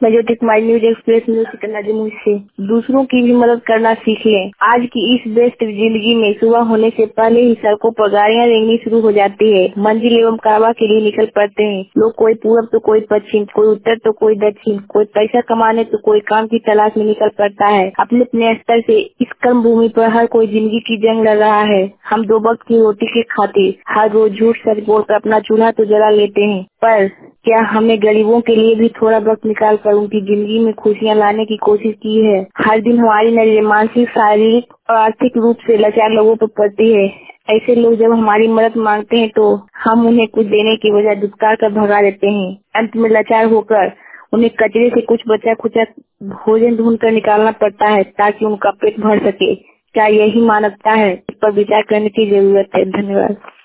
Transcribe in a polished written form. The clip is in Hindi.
मैं Jyoti Kumari, news express news करना जमुई से। दूसरों की भी मदद करना सीख लें। आज की इस व्यस्त जिंदगी में सुबह होने से पहले ही सड़कों पर गाड़ियां रेंगनी शुरू हो जाती है। मंजिल एवं कारवा के लिए निकल पड़ते हैं लोग, कोई पूरब तो कोई पश्चिम, कोई उत्तर तो कोई दक्षिण, कोई पैसा कमाने तो कोई काम की तलाश में निकल पड़ता है। अपने अपने स्तर से इस कर्म भूमि पर हर कोई जिंदगी की जंग लड़ रहा है। हम 2 वक्त की रोटी के खातिर हर रोज झूठ सच बोलकर अपना चूल्हा तो जला लेते हैं, पर क्या हमने गरीबों के लिए भी थोड़ा वक्त निकाल कर उनकी जिंदगी में खुशियां लाने की कोशिश की है? हर दिन हमारी नजर मानसिक, शारीरिक और आर्थिक रूप से लाचार लोगों पर पड़ती है। ऐसे लोग जब हमारी मदद मांगते हैं तो हम उन्हें कुछ देने की बजाय दुत्कार कर भगा देते हैं। अंत में लाचार होकर उन्हें कचरे से कुछ बचा खुचा भोजन ढूंढ कर निकालना पड़ता है ताकि उनका पेट भर सके। क्या यही मानवता है? इस पर विचार करने की जरूरत है। धन्यवाद।